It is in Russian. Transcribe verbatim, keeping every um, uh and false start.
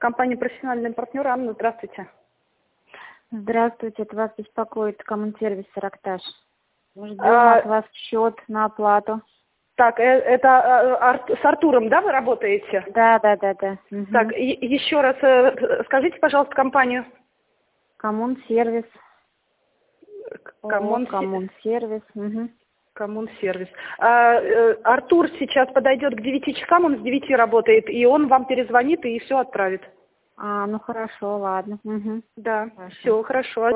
Компания «Профессиональный партнер». Анна, здравствуйте. Здравствуйте, это вас беспокоит коммунсервис «Саракташ». Мы ждем А, от вас счет на оплату. Так, э, это а, Ар- с Артуром, да, вы работаете? Да, да, да, да. Мгм. Так, и- еще раз э, скажите, пожалуйста, компанию. Коммунсервис. Коммун... О, коммунсервис. Угу. Коммунсервис. А, э, Артур сейчас подойдет к девяти часам, он с девяти работает, и он вам перезвонит и все отправит. А, ну хорошо, ладно. Угу. Да, Хорошо. все, хорошо.